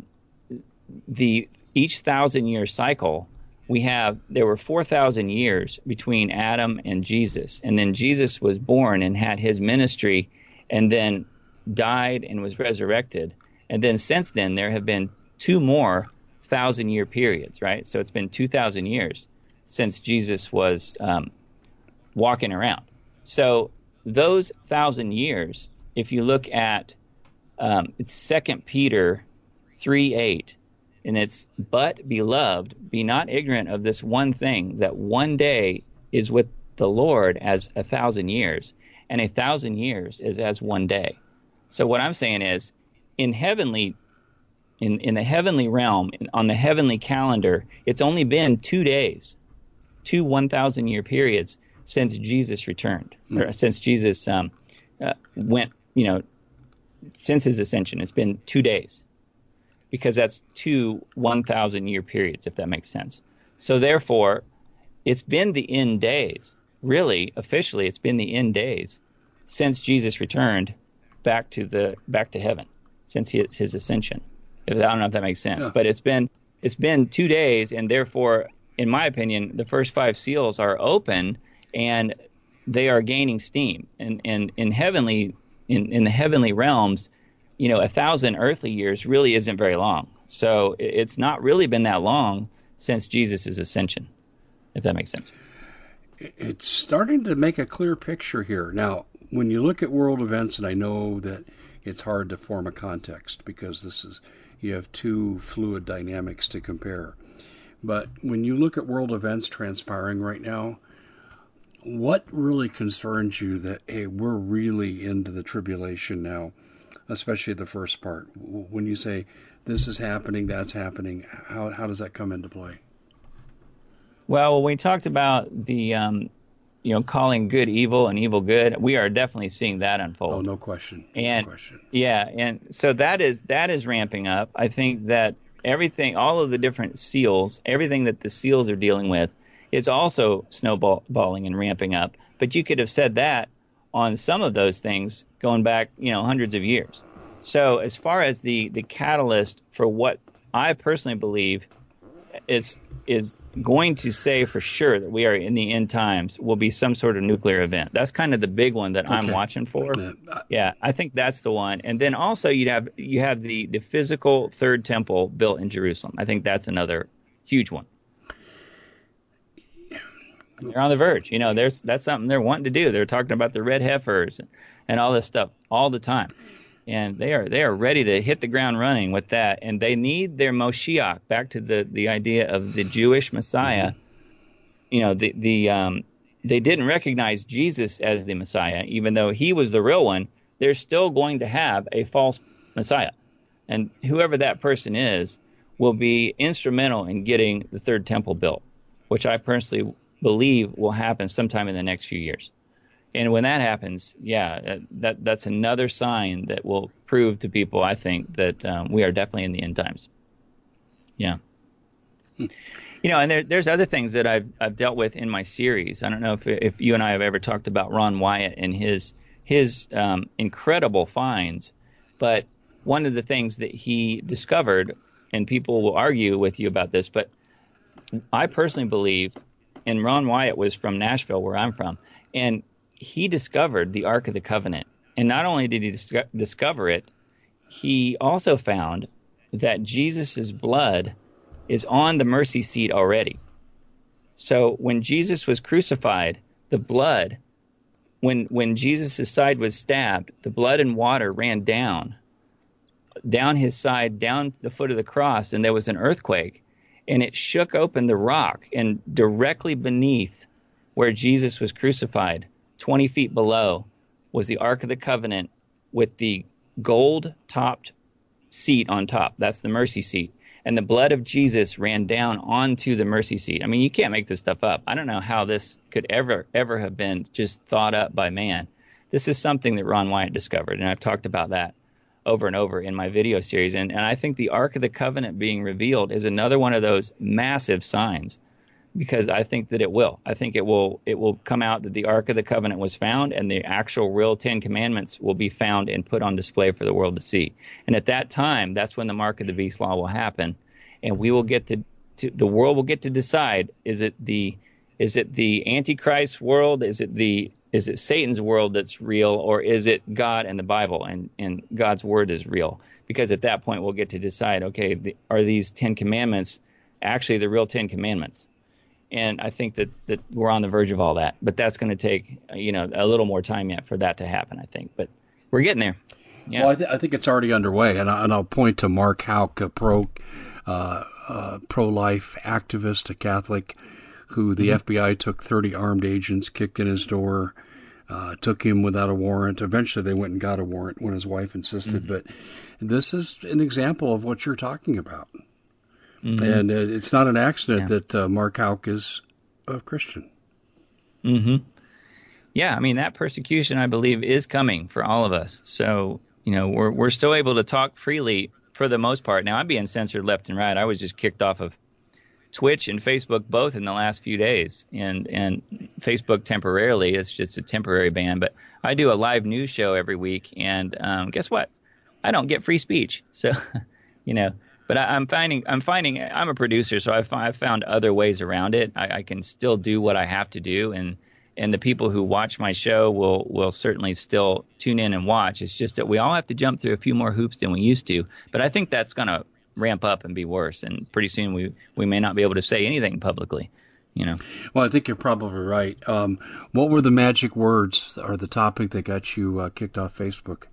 the each thousand year cycle, we have there were four thousand years between Adam and Jesus, and then Jesus was born and had his ministry, and then died and was resurrected. And then since then, there have been two more thousand year periods, right? So it's been two thousand years since Jesus was um, walking around. So those thousand years, if you look at um, it's Second Peter three eight, and it's, but beloved, be not ignorant of this one thing, that one day is with the Lord as a thousand years, and a thousand years is as one day. So what I'm saying is, in heavenly, in, in the heavenly realm, in, on the heavenly calendar, it's only been two days, two one thousand year periods since Jesus returned, mm. or since Jesus um, uh, went, you know, since his ascension. It's been two days, because that's two one thousand year periods, if that makes sense. So therefore, it's been the end days. Really, officially, it's been the end days since Jesus returned back to the back to heaven, since his, his ascension. I don't know if that makes sense, yeah. but it's been it's been two days, and therefore, in my opinion, the first five seals are open and they are gaining steam. And and in heavenly in, in the heavenly realms, you know, a thousand earthly years really isn't very long. So it's not really been that long since Jesus' ascension, if that makes sense. It's starting to make a clear picture here. Now, when you look at world events, and I know that it's hard to form a context because this is you have two fluid dynamics to compare. But when you look at world events transpiring right now, what really concerns you that, hey, we're really into the tribulation now, especially the first part? When you say this is happening, that's happening, how how does that come into play? Well, when we talked about the, um, you know, calling good evil and evil good, we are definitely seeing that unfold. Oh, no question. And no question. Yeah, and so that is that is ramping up. I think that everything, all of the different seals, everything that the seals are dealing with is also snowballing and ramping up. But you could have said that on some of those things going back, you know, hundreds of years. So as far as the, the catalyst for what I personally believe is is going to say for sure that we are in the end times will be some sort of nuclear event. That's kind of the big one that okay. I'm watching for. Yeah, I think that's the one. And then also you have you have the, the physical third temple built in Jerusalem. I think that's another huge one. They're on the verge. You know, there's that's something they're wanting to do. They're talking about the red heifers and, and all this stuff all the time. And they are they are ready to hit the ground running with that. And they need their Moshiach, back to the, the idea of the Jewish Messiah. Mm-hmm. You know, the the um, they didn't recognize Jesus as the Messiah, even though he was the real one. They're still going to have a false Messiah. And whoever that person is will be instrumental in getting the third temple built, which I personally believe will happen sometime in the next few years. And when that happens, yeah, that that's another sign that will prove to people, I think, that um, we are definitely in the end times. Yeah. Hmm. You know, and there, there's other things that I've I've dealt with in my series. I don't know if if you and I have ever talked about Ron Wyatt and his his um, incredible finds, but one of the things that he discovered, and people will argue with you about this, but I personally believe, and Ron Wyatt was from Nashville, where I'm from, and he discovered the Ark of the Covenant. And not only did he dis- discover it, he also found that Jesus' blood is on the mercy seat already. So when Jesus was crucified, the blood, when when Jesus' side was stabbed, the blood and water ran down, down his side, down the foot of the cross, and there was an earthquake, and it shook open the rock, and directly beneath where Jesus was crucified, twenty feet below, was the Ark of the Covenant with the gold-topped seat on top. That's the mercy seat. And the blood of Jesus ran down onto the mercy seat. I mean, you can't make this stuff up. I don't know how this could ever, ever have been just thought up by man. This is something that Ron Wyatt discovered, and I've talked about that over and over in my video series. And, and I think the Ark of the Covenant being revealed is another one of those massive signs, because I think that it will. I think it will it will come out that the Ark of the Covenant was found, and the actual real Ten Commandments will be found and put on display for the world to see. And at that time, that's when the Mark of the Beast law will happen, and we will get to, to the world will get to decide: is it the is it the Antichrist world? Is it the is it Satan's world that's real, or is it God and the Bible and and God's word is real? Because at that point, we'll get to decide: okay, the, are these Ten Commandments actually the real Ten Commandments? And I think that, that we're on the verge of all that. But that's going to take, you know, a little more time yet for that to happen, I think. But we're getting there. Yeah. Well, I, th- I think it's already underway. And, I, and I'll point to Mark Houck, a pro, uh, uh, pro-life activist, a Catholic, who the mm-hmm. F B I took thirty armed agents, kicked in his door, uh, took him without a warrant. Eventually they went and got a warrant when his wife insisted. Mm-hmm. But this is an example of what you're talking about. Mm-hmm. And uh, it's not an accident yeah. that uh, Mark Houck is a Christian. Mm-hmm. yeah, I mean, that persecution, I believe, is coming for all of us. So, you know, we're we're still able to talk freely for the most part. Now, I'm being censored left and right. I was just kicked off of Twitch and Facebook both in the last few days, and and Facebook temporarily. It's just a temporary ban. But I do a live news show every week, and um, guess what? I don't get free speech. So, you know, but I, I'm finding I'm finding I'm a producer, so I've, I've found other ways around it. I, I can still do what I have to do, and and the people who watch my show will will certainly still tune in and watch. It's just that we all have to jump through a few more hoops than we used to. But I think that's going to ramp up and be worse, and pretty soon we we may not be able to say anything publicly, you know. Well, I think you're probably right. Um, what were the magic words or the topic that got you uh, kicked off Facebook?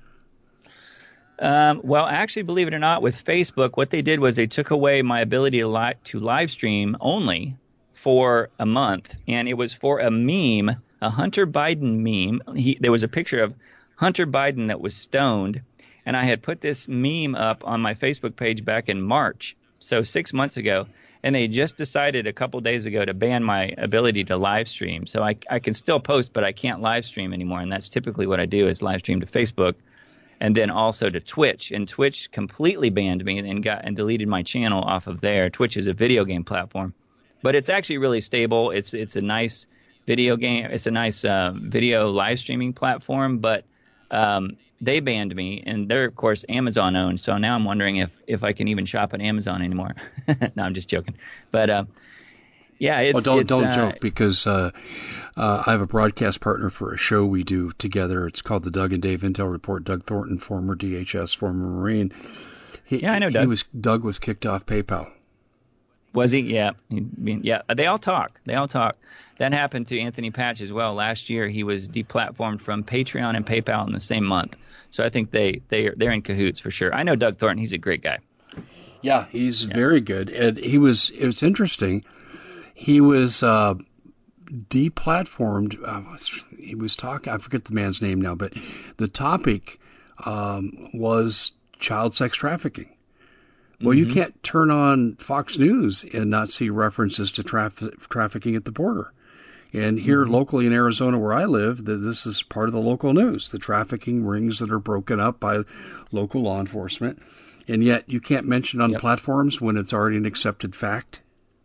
Um, well, actually, believe it or not, with Facebook, what they did was they took away my ability to, li- to live stream only for a month, and it was for a meme, a Hunter Biden meme. He, there was a picture of Hunter Biden that was stoned, and I had put this meme up on my Facebook page back in March, so six months ago, and they just decided a couple days ago to ban my ability to live stream. So I, I can still post, but I can't live stream anymore, and that's typically what I do is live stream to Facebook and then also to Twitch. And Twitch completely banned me and got and deleted my channel off of there. Twitch is a video game platform, but it's actually really stable. It's it's a nice video game. It's a nice uh, video live streaming platform, but um, they banned me, and they're, of course, Amazon owned. So now I'm wondering if, if I can even shop at Amazon anymore. No, I'm just joking. But uh, yeah, it's, well, don't it's, don't uh, joke because uh, uh, I have a broadcast partner for a show we do together. It's called the Doug and Dave Intel Report. Doug Thornton, former D H S, former Marine. He, yeah, I know Doug. He was Doug was kicked off PayPal. Was he? Yeah. He, yeah. They all talk. They all talk. That happened to Anthony Patch as well. Last year, he was deplatformed from Patreon and PayPal in the same month. So I think they, they, they're in cahoots for sure. I know Doug Thornton. He's a great guy. Yeah, he's yeah. very good. And he was, it was interesting. He was uh, deplatformed. Uh, he was talking, I forget the man's name now, but the topic um, was child sex trafficking. Well, mm-hmm. you can't turn on Fox News and not see references to traf- trafficking at the border. And here mm-hmm. locally in Arizona where I live, the, this is part of the local news, the trafficking rings that are broken up by local law enforcement. And yet you can't mention on yep. platforms when it's already an accepted fact.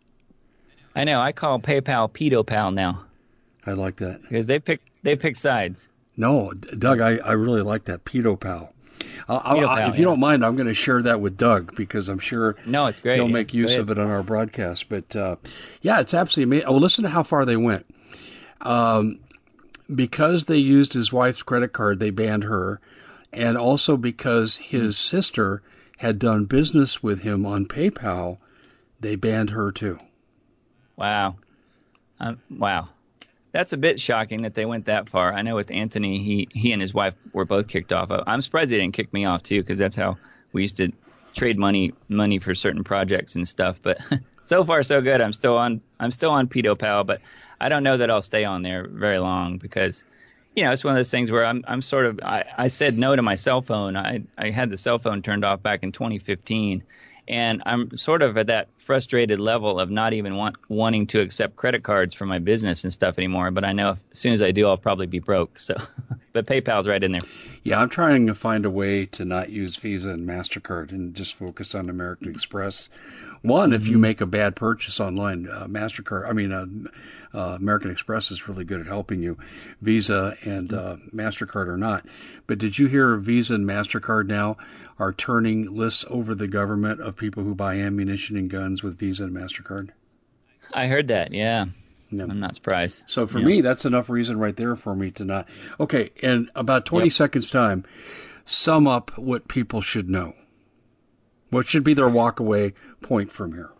I know. I call PayPal PedoPal now. I like that. Because they pick, they pick sides. No, Doug, I, I really like that, PedoPal. I'll, I'll, if you yeah. don't mind, I'm going to share that with Doug because I'm sure no, it's great. he'll yeah. make use of it on our broadcast. But, uh, yeah, it's absolutely amazing. Oh, listen to how far they went. Um, because they used his wife's credit card, they banned her. And also because his mm. sister had done business with him on PayPal, they banned her too. Wow. Um, wow. That's a bit shocking that they went that far. I know with Anthony, he, he and his wife were both kicked off. I'm surprised they didn't kick me off, too, because that's how we used to trade money money for certain projects and stuff. But so far, so good. I'm still on I'm still on PedoPal, but I don't know that I'll stay on there very long because, you know, it's one of those things where I'm I'm sort of I, I said no to my cell phone. I, I had the cell phone turned off back in twenty fifteen. And I'm sort of at that frustrated level of not even want, wanting to accept credit cards for my business and stuff anymore. But I know if, as soon as I do, I'll probably be broke. So, but PayPal's right in there. Yeah, I'm trying to find a way to not use Visa and MasterCard and just focus on American Express. One, if you make a bad purchase online, uh, MasterCard, I mean, uh, uh, American Express is really good at helping you. Visa and uh, MasterCard are not. But did you hear Visa and MasterCard now are turning lists over the government of people who buy ammunition and guns with Visa and MasterCard? I heard that, yeah. yeah. I'm not surprised. So for yeah. me, that's enough reason right there for me to not. Okay, in about twenty yep. seconds time, sum up what people should know. What should be their walk-away point from here?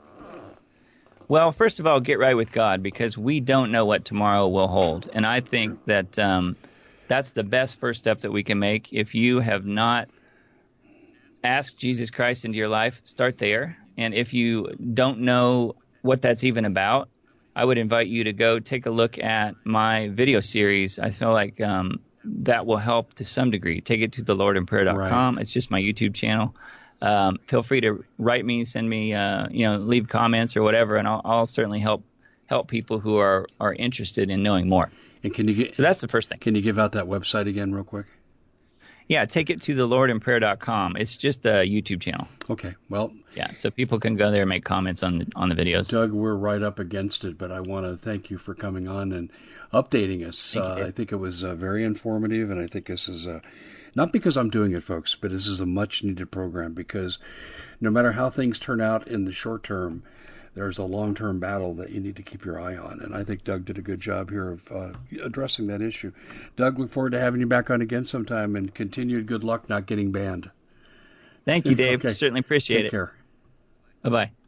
Well, first of all, get right with God because we don't know what tomorrow will hold. And I think that um, that's the best first step that we can make. If you have not asked Jesus Christ into your life, start there. And if you don't know what that's even about, I would invite you to go take a look at my video series. I feel like um, that will help to some degree. Take it to the lord in prayer dot com. Right. It's just my YouTube channel. Um, feel free to write me, send me, uh, you know, leave comments or whatever, and I'll, I'll certainly help help people who are, are interested in knowing more. And can you get? So that's the first thing. Can you give out that website again, real quick? Yeah, take it to the lord in prayer dot com. It's just a YouTube channel. Okay, well. Yeah, so people can go there and make comments on the, on the videos. Doug, we're right up against it, but I want to thank you for coming on and updating us. Uh, I think it was uh, very informative, and I think this is a, not because I'm doing it, folks, but this is a much-needed program because no matter how things turn out in the short term, there's a long-term battle that you need to keep your eye on, and I think Doug did a good job here of uh, addressing that issue. Doug, look forward to having you back on again sometime, and continued good luck not getting banned. Thank you, Dave. Okay. Certainly appreciate Take it. Take care. Bye-bye.